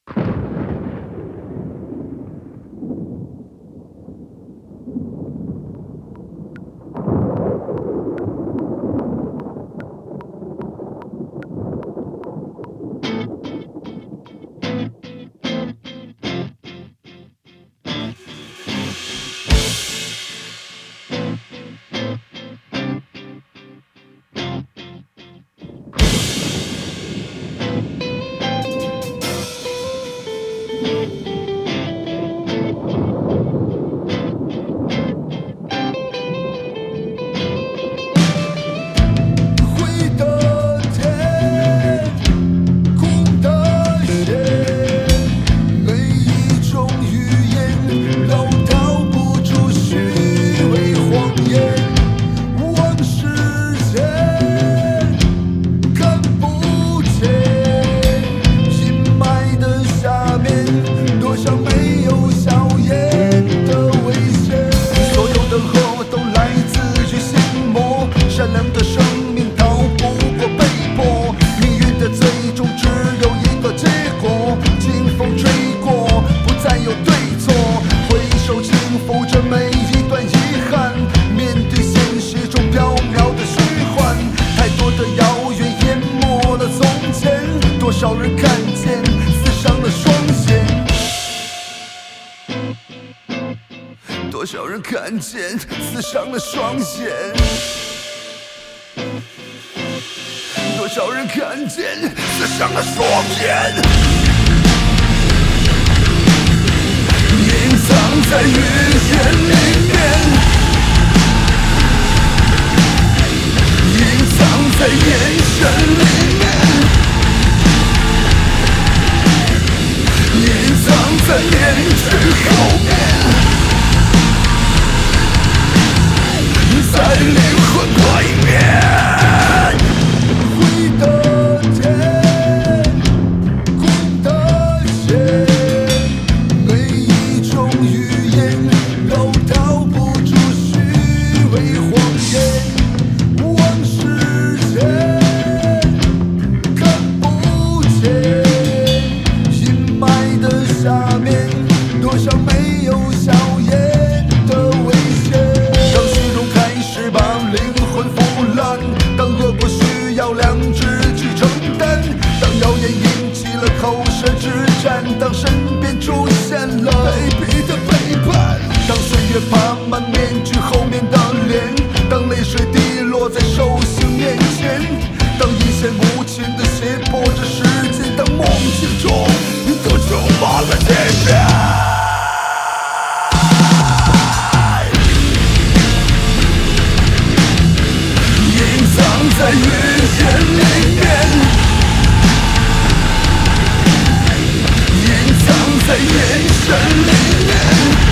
多少人看见刺伤了双肩，多少人看见刺伤了双肩，隐藏在语言里面，隐藏在眼神里面，隐藏在面具后面，在灵魂外面。灰的天，空的线，每一种语言都道不出虚伪谎言。望世间看不见，阴霾的下面，多少没有硝烟的危险。把灵魂腐烂，当恶果需要良知去承担，当谣言引起了口舌之战，当身边出现了卑鄙的背叛，当岁月爬满面具后面的脸，当泪水滴落在兽性面前，当一线无情的胁迫着时间，当梦境中都充满了欺骗。在语言里面，隐藏在眼神里面，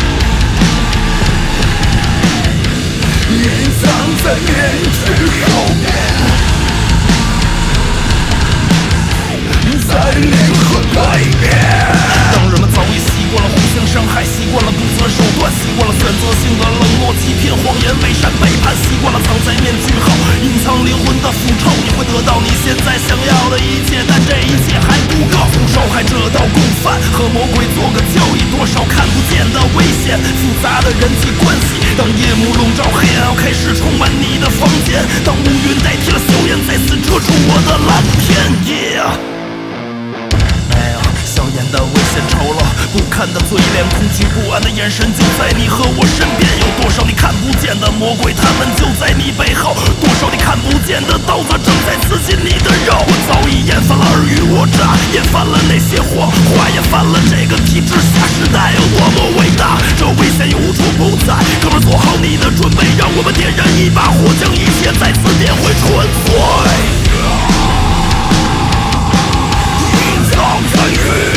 隐藏在面具后面，在灵魂外面。 当人们早已习惯了互相伤害，习惯了不择手段，习惯了选择性的冷漠、欺骗、谎言、伪善、背叛，习惯了藏在面具后隐藏灵魂的腐臭，你会得到你现在想要的一切，但这一切还不够。从受害者到共犯，和魔鬼做个交易，多少看不见的危险，复杂的人际关系。当夜幕笼罩，黑暗开始充满你的房间，当乌云代替了硝烟，再次遮住我的蓝天。硝烟的危险丑陋，不堪的嘴脸，恐惧不安的眼神，就在你和我身边。有多少你看不见的魔鬼，他们就在你背后，多少你看不见的刀子正在刺进你的肉。我早已厌烦了尔虞我诈，厌烦了那些谎话，厌烦了这个体制下时代有多么伟大，这危险又无处不在。哥们，做好你的准备，让我们点燃一把火，将一切再次点回纯粹。 隐藏在雨